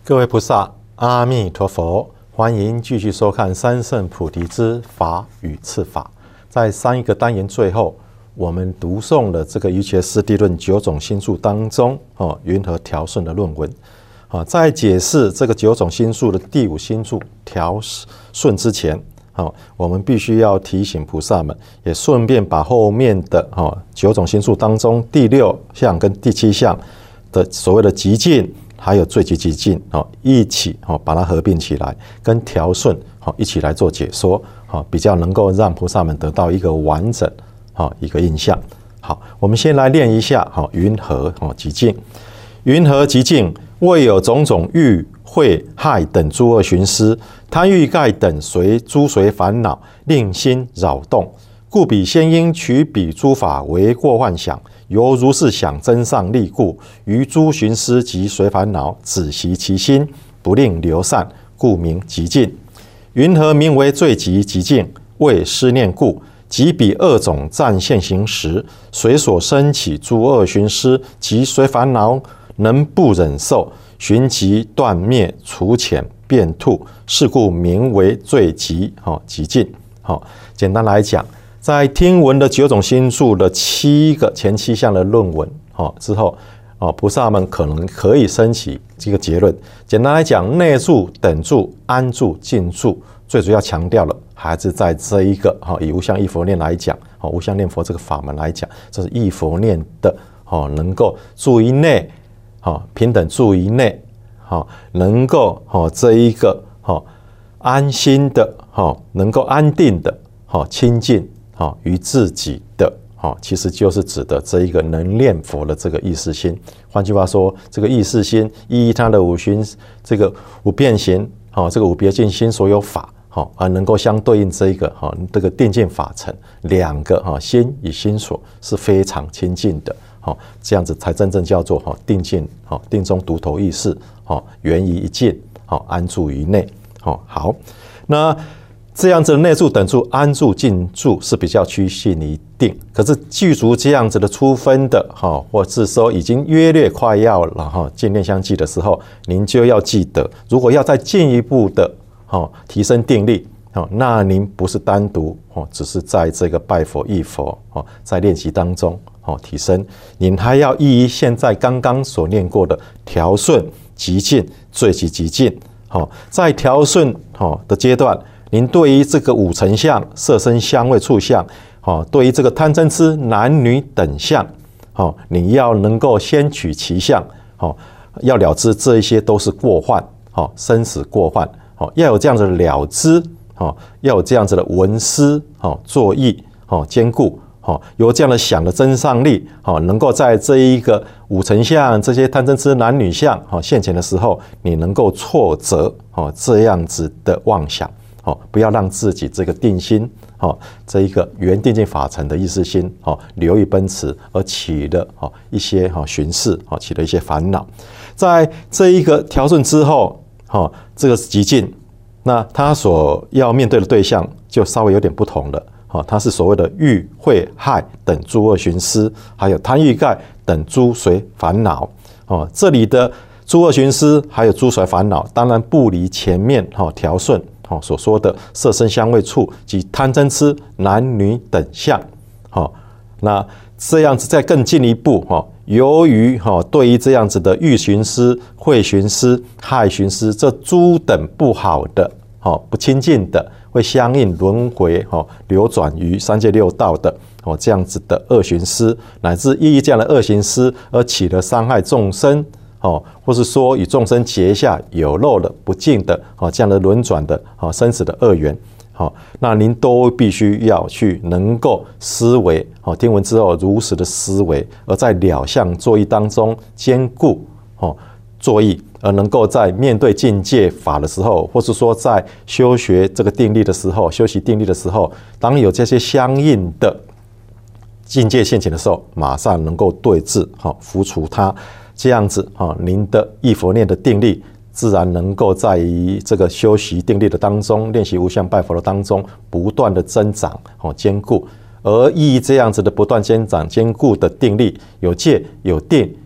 各位菩萨，阿弥陀佛！欢迎继续收看三圣菩提之法与次法。在上一个单元最后，我们读诵了这个瑜伽师地论九种心术当中云和调顺的论文。在解释这个九种心术的第五心术调顺之前，我们必须要提醒菩萨们，也顺便把后面的九种心术当中第6项跟第7项的所谓的极静，还有最极极静一起把它合并起来，跟调顺一起来做解说，比较能够让菩萨们得到一个完整一个印象。好，我们先来练一下云和极静。云和极静，未有种种欲秽害等诸恶寻思，贪欲盖等诸随烦恼，令心扰动，故彼先应取彼诸法为过幻想，由如是想真上力故，于诸寻思及随烦恼，止息其心，不令流散，故名极静。云何名为最极极静？为思念故。即彼二种暂现行时，随所生起诸恶寻思及随烦恼，能不忍受，寻其断灭，除遣变吐，是故名为最极极静。简单来讲，在听闻的九种心术的前7项的论文之后，菩萨们可能可以升起这个结论。简单来讲，内住、等住、安住、静住，最主要强调了还是在这一个以无相忆佛念来讲，无相念佛这个法门来讲，这是忆佛念的能够住于内，平等住于内，能够这一个安心的，能够安定的，亲近于自己的，其实就是指的这一个能念佛的这个意识心。换句话说，这个意识心依它的这个五变行，这个五别境心所有法，而能够相对应这个定境法尘，两个心与心所是非常亲近的，这样子才真正叫做定境，定中独头意识，源于一境，安住于内。好，那这样子的内住、等住、安住、静住是比较趋近于定，可是具足这样子的初分的，或是说已经约略快要了静念相继的时候，您就要记得，如果要再进一步的提升定力，那您不是单独只是在这个拜佛忆佛在练习当中提升，您还要依现在刚刚所念过的调顺、极静、最极极静。在调顺的阶段，您对于这个五尘相、色声香味触相，对于这个贪嗔痴男女等相，你要能够先取其相，要了知这一些都是过患，生死过患，要有这样子的了知，要有这样子的闻思作意兼顾，有这样的想的增上力，能够在这一个五尘相、这些贪嗔痴男女相现前的时候，你能够挫折这样子的妄想，不要让自己这个定心，这一个原定境法尘的意识心流于奔驰，而起了一些寻视，起了一些烦恼。在这一个调顺之后，这个极静，那他所要面对的对象就稍微有点不同了。它是所谓的欲秽害等诸恶寻思，还有贪欲盖等诸随烦恼。这里的诸恶寻思还有诸随烦恼，当然不离前面调顺所说的色声香味触及贪嗔痴男女等相。那这样子再更进一步，由于对于这样子的欲寻思、秽寻思、害寻思这诸等不好的、不亲近的，会相应轮回流转于三界六道的这样子的恶寻思，乃至依这样的恶寻思而起了伤害众生，或是说与众生结下有漏的不净的这样的轮转的生死的恶缘，那您都必须要去能够思维，听闻之后如实的思维，而在了相作意当中兼顾作意，而能够在面对境界法的时候，或是说在修学这个定力的时候，修习定力的时候，当有这些相应的境界现前的时候，马上能够对治，伏除它，这样子您的忆佛念的定力自然能够在于这个修习定力的当中，练习无相拜佛的当中不断的增长坚固，而依这样子的不断增长坚固的定力，有戒有定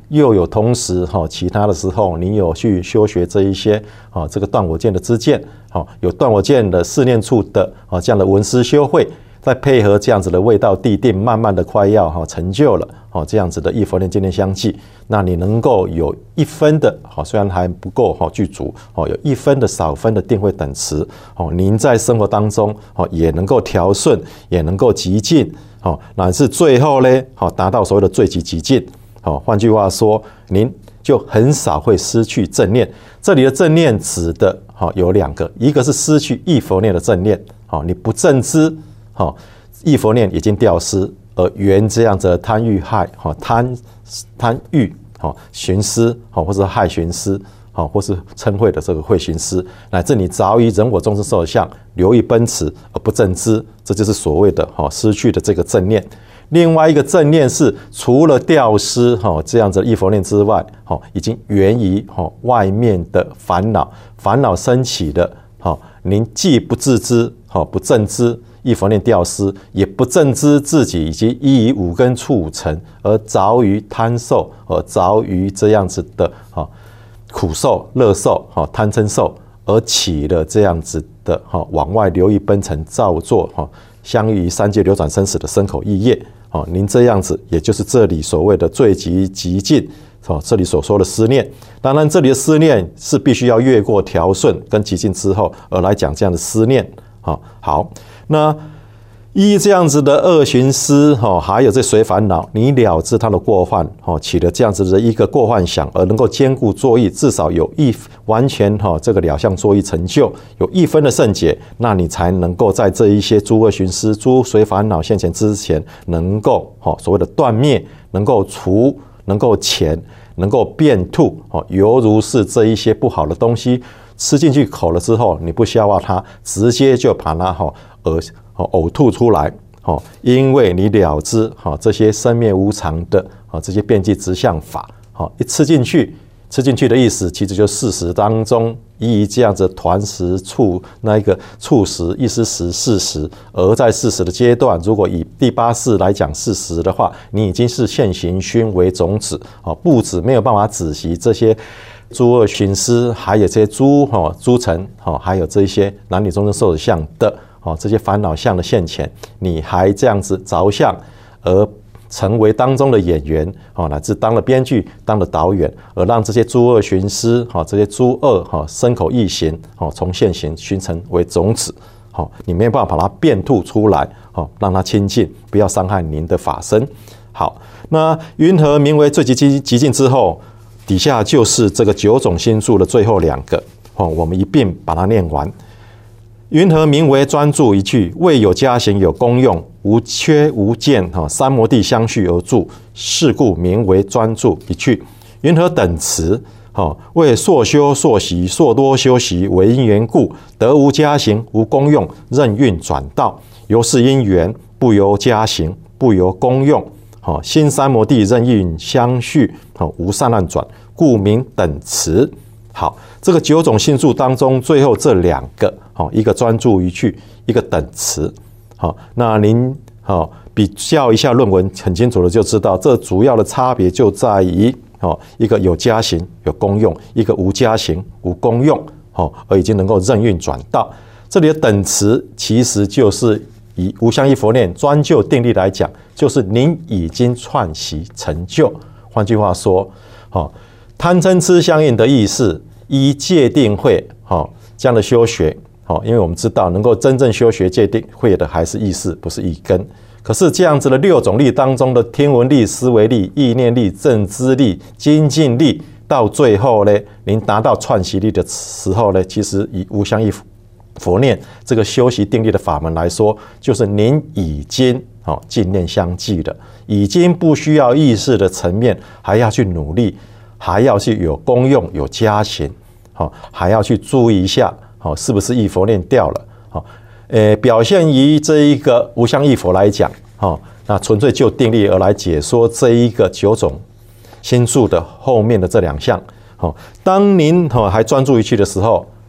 又有同时其他的时候你有去修学这一些这个断我见的知见，有断我见的四念处的这样的闻思修慧，再配合这样子的味道地定，慢慢的快要成就了这样子的忆佛念净念相继，那你能够有1分的虽然还不够具足有1分的少分的定慧等持，您在生活当中也能够调顺，也能够极进，乃至最后呢达到所谓的最极极进。换句话说，您就很少会失去正念。这里的正念指的有2个，一个是失去忆佛念的正念，你不正知忆佛念已经掉失，而缘这样子的贪欲害贪欲寻思或是害寻思或是嗔恚的这个慧寻思，乃至你着于人我众生受相，流于奔驰而不正知，这就是所谓的失去的这个正念。另外一个正念是除了掉失这样子的忆佛念之外，已经源于外面的烦恼升起的，您既不自知不正知忆佛念掉失，也不正知自己已经依于5根触尘而着于贪受，而着于这样子的苦受乐受贪嗔受，而起了这样子的往外流于奔尘造作相遇于三界流转生死的身口意业。您这样子也就是这里所谓的最极极进，这里所说的思念。当然这里的思念是必须要越过调顺跟极进之后而来讲这样的思念。好，那依这样子的恶寻思还有这随烦恼，你了知它的过患起了这样子的一个过患想，而能够兼顾作意，至少有完全这个了相作意成就，有1分的胜解，那你才能够在这一些诸恶寻思诸随烦恼现前之前，能够所谓的断灭，能够除，能够遣，能够变吐，犹如是这一些不好的东西吃进去口了之后，你不消化它，直接就把它呕吐出来，因为你了知这些生灭无常的这些遍计执相法，一吃进去的意思，其实就是事实当中依于这样子团识触那一个触识意识识事实，而在事实的阶段，如果以第8世来讲事实的话，你已经是现行熏为种子，不止没有办法止息这些诸恶寻思，还有这些诸尘，还有这一些男女众生受的相的这些烦恼相的现前，你还这样子着相而成为当中的演员，乃至当了编剧，当了导演，而让这些诸恶寻思，这些诸恶身口意行，从现行熏成为种子，你没有办法把它变吐出来，让它清净，不要伤害您的法身。好，那云何名为最极进之后，底下就是这个9种心术的最后2个，我们一并把它念完。云何名为专注一句？未有加行有功用，无缺无见，三摩地相续而住，是故名为专注一句。云何等持？为硕修硕习硕多修习为因缘故，得无加行无功用，任运转道，由是因缘，不由加行，不由功用，心三摩地任运相续，无散乱转，故名等持。好，这个9种心术当中，最后这2个，一个专注于去，一个等持。那您比较一下论文，很清楚的就知道，这主要的差别就在于，一个有加行有功用，一个无加行无功用，而已经能够任运转道。这里的等持其实就是以无相依佛念专就定力来讲，就是您已经串习成就。换句话说，贪嗔痴相应的意识，依戒定慧这样的修学，因为我们知道能够真正修学戒定慧的还是意识，不是意根。可是这样子的6种力当中的听闻力、思维力、意念力、正知力、精进力，到最后呢，您达到串习力的时候呢，其实以无相依佛念这个修习定力的法门来说，就是您已经净念相继了，已经不需要意识的层面还要去努力，还要去有功用有加行，还要去注意一下是不是忆佛念掉了。表现于这一个无相忆佛来讲，那纯粹就定力而来解说这一个9种心术的后面的这2项。当您还专注于去的时候，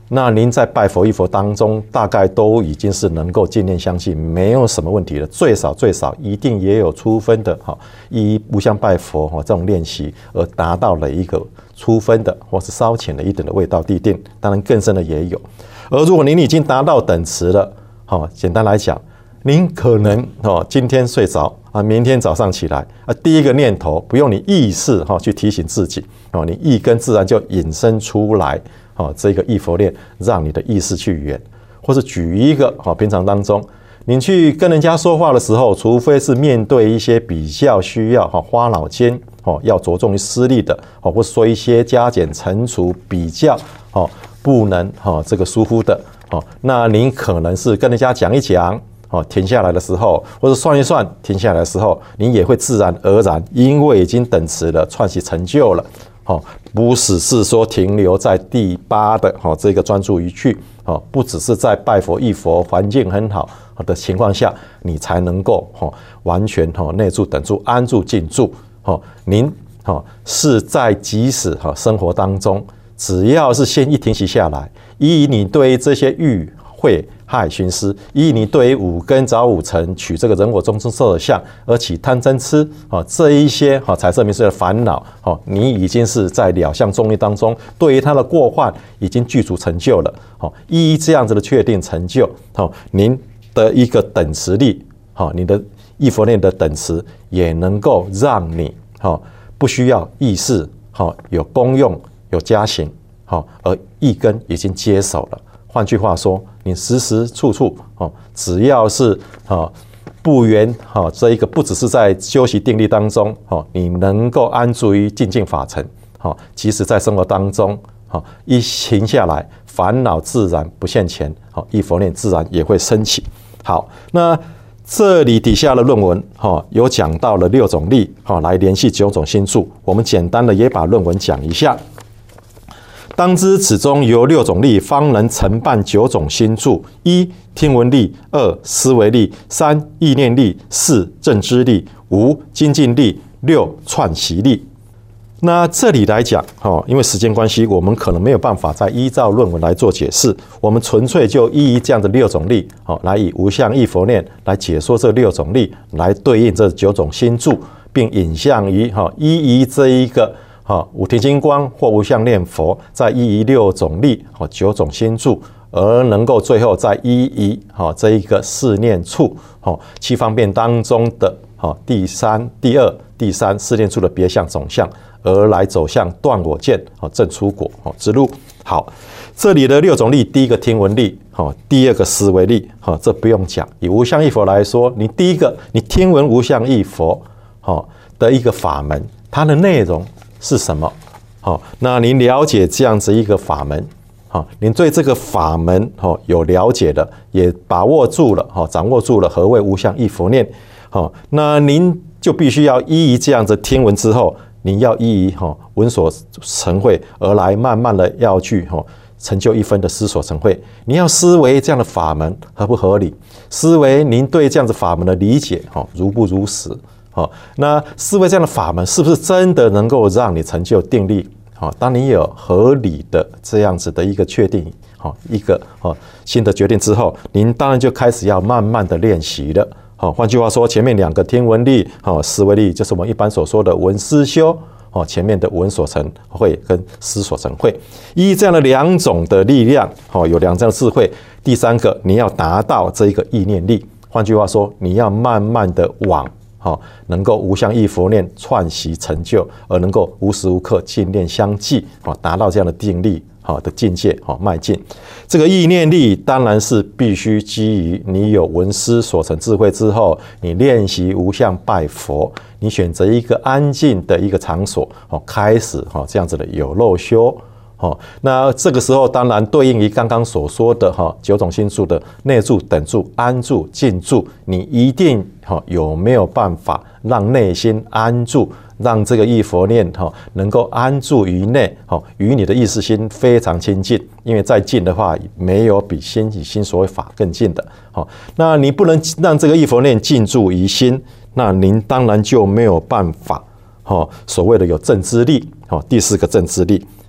那您在拜佛忆佛当中，大概都已经是能够净念相继，没有什么问题了。最少一定也有初分的依无相拜佛这种练习而达到了一个初分的或是稍浅的一等的味道地定，当然更深的也有。而如果您已经达到等持了，简单来讲，您可能今天睡着明天早上起来第一个念头不用你意识去提醒自己你意根自然就引申出来这个忆佛念，让你的意识去缘。或是举一个平常当中，你去跟人家说话的时候，除非是面对一些比较需要花脑筋要着重于思虑的或说一些加减乘除比较不能这个疏忽的那您可能是跟人家讲一讲停下来的时候，或者算一算停下来的时候，你也会自然而然，因为已经等持了，串习成就了不只是说停留在第8的这个专注于去不只是在拜佛忆佛环境很好的情况下，你才能够完全内住等住安住静住您是在即使生活当中，只要是先一停息下来，以你对这些欲慧害寻思，以你对于五根着五尘取这个人我众生色相而起贪嗔痴这一些财色名食的烦恼你已经是在了相中立当中，对于他的过患已经具足成就了依这样子的确定成就您的一个等持力你的忆佛念的等持也能够让你不需要意识有功用有加行而意根已经接手了。换句话说，你时时处处只要是不缘这一个不只是在修习定力当中你能够安住于静静法尘即使在生活当中一停下来，烦恼自然不现前忆佛念自然也会升起。好，那这里底下的论文有讲到了6种力来联系9种心住，我们简单的也把论文讲一下。当知此中由6种力方能承办9种心住：1. 听闻力；2. 思维力；3. 意念力；4. 正知力；5. 精进力；6. 串习力。那这里来讲因为时间关系，我们可能没有办法再依照论文来做解释，我们纯粹就依这样的6种力来以无相忆佛念来解说这6种力，来对应这9种心住，并引向于依这一个五停心观或无相念佛，再依6种力9种心住，而能够最后再依这一个四念处7方便当中的第3、第2、第3四念处的别相总相，而来走向断我见证出果之路。好，这里的6种力，第一个听闻力第2个思维力这不用讲。以无相忆佛来说，你第一个你听闻无相忆佛的一个法门，它的内容是什么那您了解这样子一个法门您对这个法门有了解的，也把握住了掌握住了何谓无相忆佛念那您就必须要依于这样子听闻之后，您要依于闻所成慧而来，慢慢的要去成就一分的思所成慧。你要思维这样的法门合不合理，思维您对这样子法门的理解如不如实那思维这样的法门是不是真的能够让你成就定力当你有合理的这样子的一个确定一个新的决定之后，您当然就开始要慢慢的练习了换句话说，前面2个听闻力思维力就是我们一般所说的闻思修前面的闻所成慧跟思所成慧，依这样的2种的力量有2种智慧。第3个你要达到这一个意念力，换句话说，你要慢慢的往能够无相忆佛念串习成就，而能够无时无刻净念相继达到这样的定力的境界迈进。这个意念力当然是必须基于你有闻思所成智慧之后，你练习无相拜佛，你选择一个安静的一个场所开始这样子的有漏修那这个时候当然对应于刚刚所说的9种心住的内住、等住、安住、静住，你一定有没有办法让内心安住，让这个忆佛念能够安住于内与你的意识心非常亲近，因为再近的话没有比心与心所谓法更近的那你不能让这个忆佛念静住于心，那您当然就没有办法所谓的有正知力第4个正知力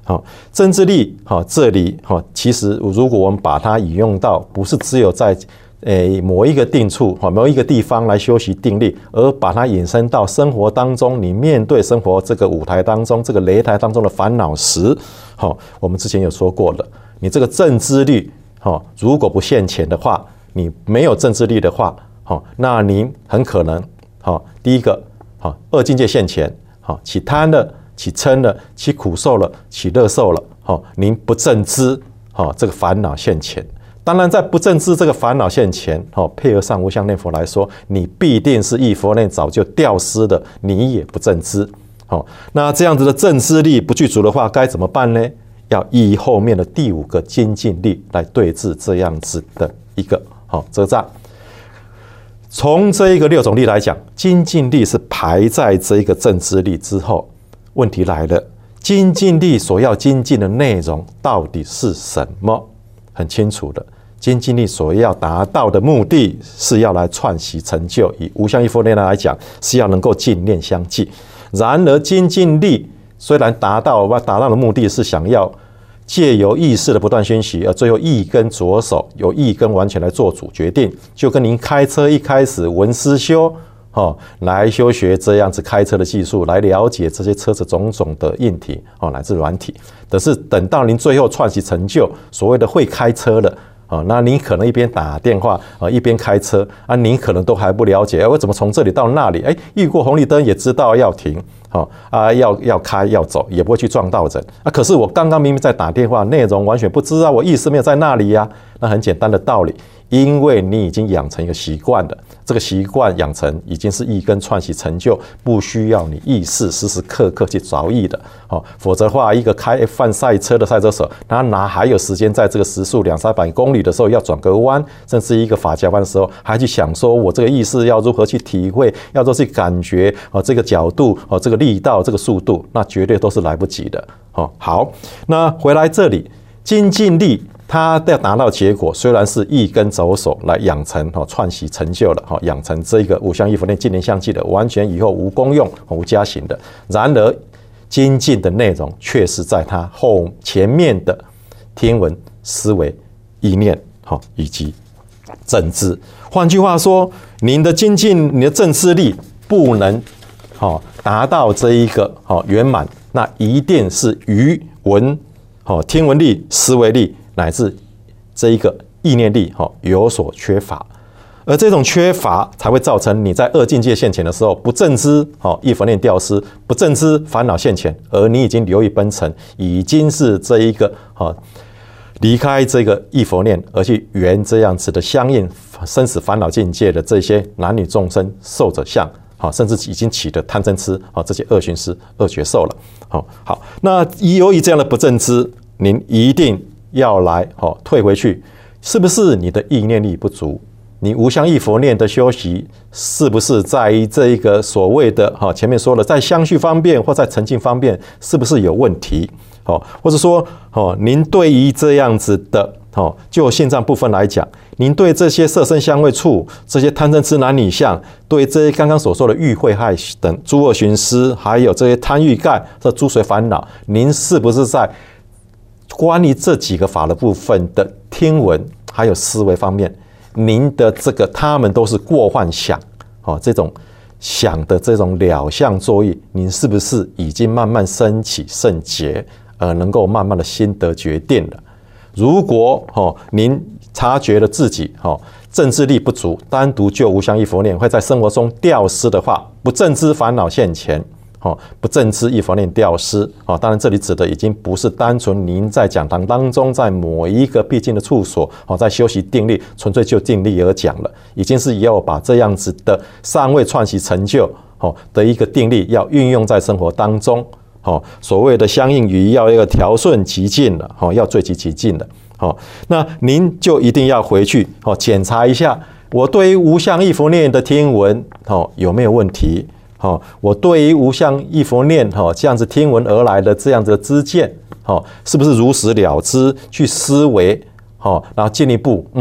好，政治力，好，这里，好，其实如果我们把它引用到，不是只有在某一个定处，某一个地方来修习定力，而把它引申到生活当中，你面对生活这个舞台当中，这个擂台当中的烦恼时，我们之前有说过了，你这个正知力，如果不现前的话，你没有正知力的话，那您很可能，第一个，二境界现前，起贪了，起嗔了，起苦受了，起乐受了，您不正知，这个烦恼现前。当然，在不正知这个烦恼现前，配合上无相念佛来说，你必定是忆佛念早就掉失的，你也不正知。那这样子的正知力不具足的话，该怎么办呢？要依后面的第5个精进力来对治这样子的一个遮障。从这一个6种力来讲，精进力是排在这一个正知力之后。问题来了，精进力所要精进的内容到底是什么？很清楚的，精进力所要达到的目的是要来串习成就，以无相忆佛念来讲，是要能够净念相继。然而，精进力虽然达到的目的是想要借由意识的不断熏习，而最后意根着手，由意根完全来做主决定，就跟您开车一开始闻思修，来修学这样子开车的技术，来了解这些车子种种的硬体，乃至软体。但是等到您最后串习成就，所谓的会开车了，那您可能一边打电话，一边开车，您可能都还不了解，我怎么从这里到那里？遇过红绿灯也知道要停，要开要走，也不会去撞到人。可是我刚刚明明在打电话，内容完全不知道，我意识没有在那里呀。那很简单的道理，因为你已经养成一个习惯了，这个习惯养成已经是意根串习成就，不需要你意识时时刻刻去着意的。否则的话，一个开 F1 赛车的赛车手，他哪还有时间在这个时速200-300公里的时候要转个弯，甚至一个法夹弯的时候，还去想说我这个意识要如何去体会，要如何去感觉这个角度，这个力道，这个速度，那绝对都是来不及的。好，那回来这里，精进力它要达到结果，虽然是意根着手来养成串习成就了，养成这个无相忆佛念净念相继的，完全以后无功用无加行的。然而精进的内容却是在它前面的听闻、思维、意念以及正知。换句话说，您的精进，你的正知力不能达到这一个圆满，那一定是于闻听闻力、思维力乃至这一个意念力有所缺乏，而这种缺乏才会造成你在二境界现前的时候，不正知忆佛念掉失，不正知烦恼现前，而你已经流于奔尘，已经是这一个离开这个忆佛念，而去圆这样子的相应生死烦恼境界的这些男女众生受者相，甚至已经起的贪嗔痴这些恶寻思、恶觉受了。好，那由于这样的不正知，您一定要来退回去，是不是你的意念力不足？你无相忆佛念的修习，是不是在于这一个所谓的前面说了，在相续方面或在沉静方面，是不是有问题？或者说您对于这样子的就心脏部分来讲，您对这些色身香味触，这些贪嗔痴男女相，对这些刚刚所说的欲慧害等诸恶寻思，还有这些贪欲盖这诸随烦恼，您是不是在关于这几个法的部分的听闻还有思维方面，您的这个他们都是过幻想，这种想的这种了相作意，您是不是已经慢慢升起圣洁，能够慢慢的心得决定了？如果您察觉了自己正知力不足，单独就无相忆佛念会在生活中掉失的话，不正知烦恼现前，不正知忆佛念掉失。当然这里指的已经不是单纯您在讲堂当中，在某一个必经的处所在修习定力，纯粹就定力而讲了，已经是要把这样子的尚未串习成就的一个定力要运用在生活当中。所谓的相应语要一个调顺其境了，要最极其境的。那您就一定要回去检查一下，我对于无相忆佛念的听闻有没有问题？我对于无相忆佛念这样子听闻而来的这样子的知见是不是如实了知，去思维然后进一步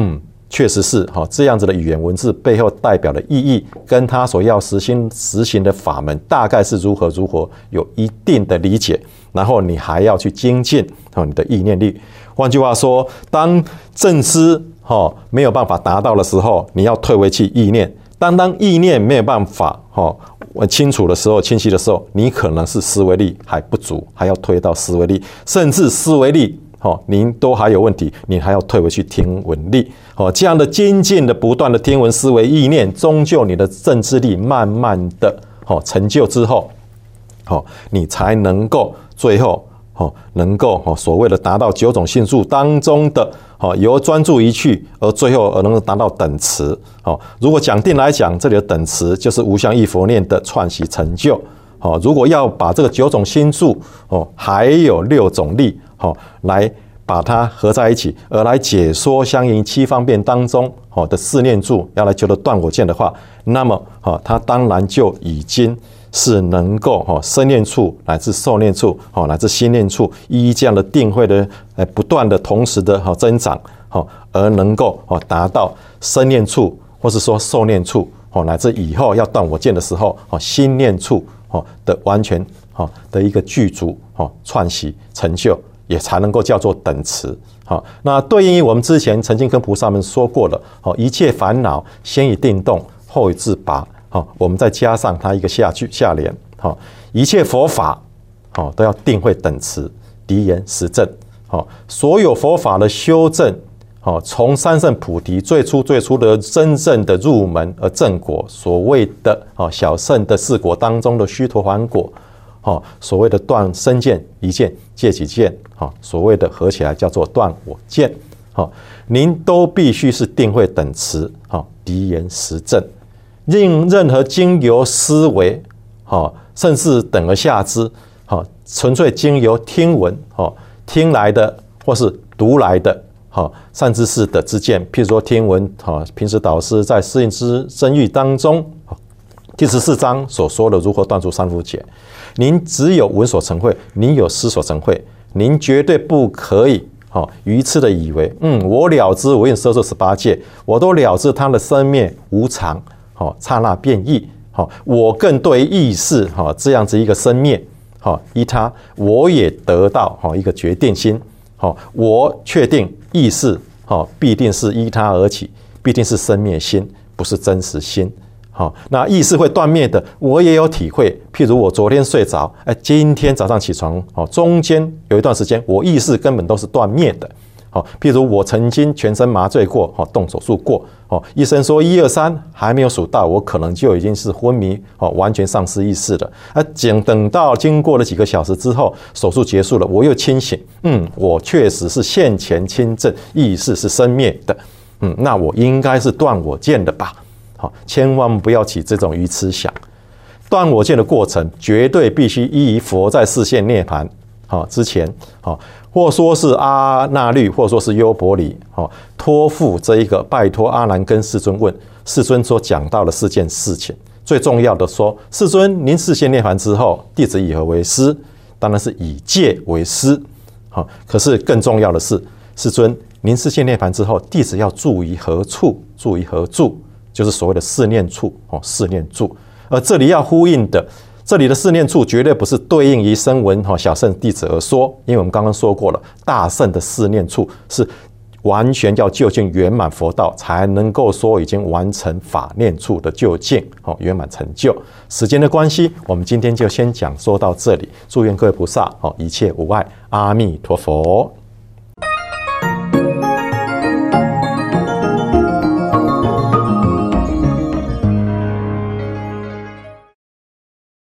确实是这样子的语言文字背后代表的意义，跟他所要实行的法门大概是如何有一定的理解，然后你还要去精进你的意念力。换句话说，当正知没有办法达到的时候，你要退回去意念；当意念没有办法清楚的时候、清晰的时候，你可能是思维力还不足，还要推到思维力，甚至思维力您都还有问题，你还要退回去听闻力。这样的精进的不断的听闻思维意念，终究你的正知力慢慢的成就之后，你才能够最后能够所谓的达到9种性数当中的由专注移去，而最后能够达到等持。如果讲定来讲，这里的等持就是无相忆佛念的串习成就。如果要把这个9种心数还有6种力来把它合在一起，而来解说相应7方便当中的四念处，要来求得断我见的话，那么它当然就已经是能够身念处乃至受念处乃至心念处，依这样的定慧的不断的同时的增长，而能够达到身念处，或是说受念处，乃至以后要断我见的时候心念处的完全的一个具足串习成就，也才能够叫做等持。那对应于我们之前曾经跟菩萨们说过的一切烦恼先以定动，后以自拔。我们再加上它一个下联，一切佛法都要定慧等持，敌言实证。所有佛法的修正，从三圣菩提最初的真正的入门而正果，所谓的小圣的4果当中的须陀洹果，所谓的断身见、一见、戒己见，所谓的合起来叫做断我见，您都必须是定慧等持，敌言实证。任何经由思维，甚至等而下之，纯粹经由听闻，听来的或是读来的善知识的知见，譬如说听闻平时导师在适应之真喻当中第14章所说的如何断除三苦解，您只有闻所成慧，您有思所成慧，您绝对不可以愚痴的以为我了知我应摄受18戒，我都了知它的生灭无常，刹那变异，我更对意识这样子一个生灭，依他我也得到一个决定心，我确定意识必定是依他而起，必定是生灭心，不是真实心。那意识会断灭的，我也有体会。譬如我昨天睡着，今天早上起床，中间有一段时间，我意识根本都是断灭的。譬如我曾经全身麻醉过，动手术过，医生说1、2、3还没有数到，我可能就已经是昏迷，完全丧失意识了。等到经过了几个小时之后，手术结束了，我又清醒，我确实是现前亲证，意识是生灭的，那我应该是断我见的吧？千万不要起这种愚痴想。断我见的过程，绝对必须依于佛在示现涅槃之前，或说是阿那律，或说是优婆离，托付这一个拜托阿难跟世尊问，世尊所讲到的4件事情。最重要的说，世尊您示现涅槃之后，弟子以何为师？当然是以戒为师。可是更重要的是，世尊您示现涅槃之后，弟子要住于何处？住于何住？就是所谓的四念处，四念住。而这里要呼应的，这里的四念处绝对不是对应于声闻小圣弟子而说，因为我们刚刚说过了，大圣的四念处是完全要究竟圆满佛道，才能够说已经完成法念处的究竟圆满成就。时间的关系，我们今天就先讲说到这里。祝愿各位菩萨一切无碍。阿弥陀佛。